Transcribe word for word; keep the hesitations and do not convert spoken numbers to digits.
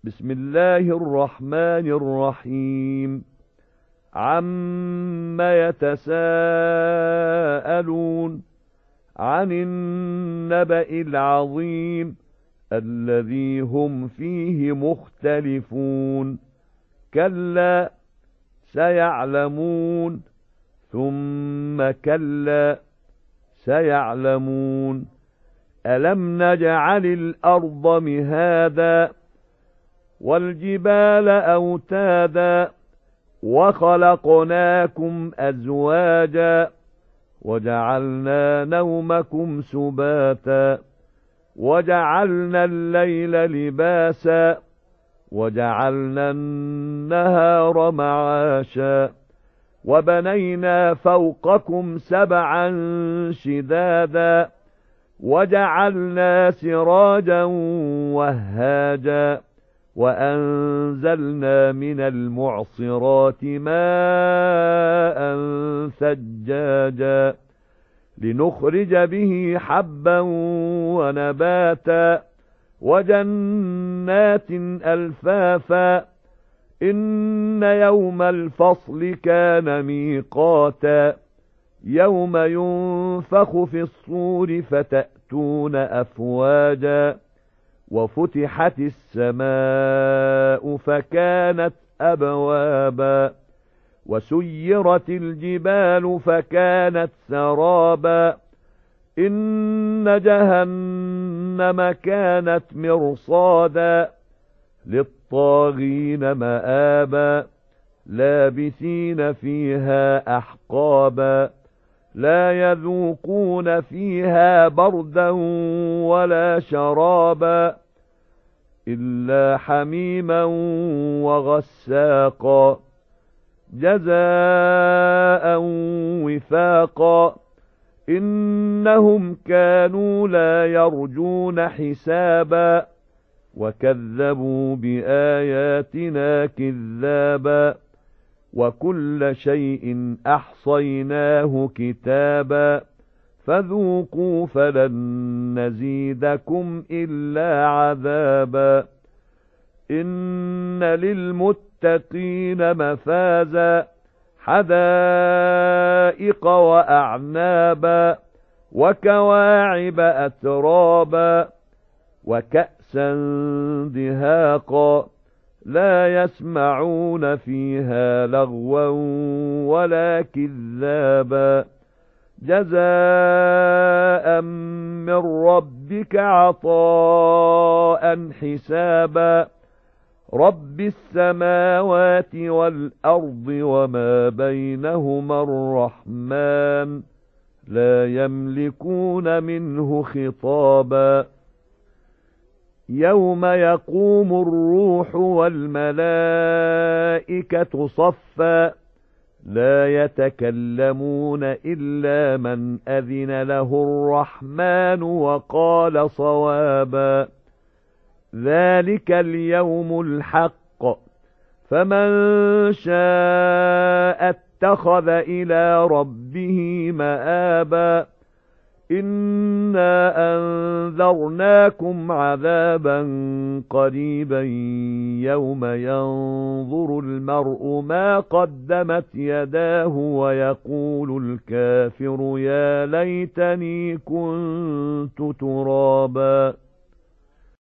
بسم الله الرحمن الرحيم عَمَّ يتساءلون عن النبأ العظيم الذي هم فيه مختلفون كلا سيعلمون ثم كلا سيعلمون ألم نجعل الأرض مهادا والجبال أوتادا وخلقناكم أزواجا وجعلنا نومكم سباتا وجعلنا الليل لباسا وجعلنا النهار معاشا وبنينا فوقكم سبعا شدادا وجعلنا سراجا وهاجا وأنزلنا من المعصرات ماء ثجاجا لنخرج به حبا ونباتا وجنات ألفافا إن يوم الفصل كان ميقاتا يوم ينفخ في الصور فتأتون أفواجا وفتحت السماء فكانت أبوابا وسيرت الجبال فكانت سرابا إن جهنم كانت مرصادا للطاغين مآبا لابثين فيها أحقابا لا يذوقون فيها بردا ولا شرابا إلا حميما وغساقا جزاء وفاقا إنهم كانوا لا يرجون حسابا وكذبوا بآياتنا كذابا وكل شيء أحصيناه كتابا فذوقوا فلن نزيدكم إلا عذابا إن للمتقين مفازا حدائق وأعنابا وكواعب أترابا وكأسا دهاقا لا يسمعون فيها لغوا ولا كذابا جزاء من ربك عطاء حسابا رب السماوات والأرض وما بينهما الرحمن لا يملكون منه خطابا يوم يقوم الروح والملائكة صفا لا يتكلمون إلا من أذن له الرحمن وقال صوابا ذلك اليوم الحق فمن شاء اتخذ إلى ربه مآبا إنا أنذرناكم عذابا قريبا يوم ينظر المرء ما قدمت يداه ويقول الكافر يا ليتني كنت ترابا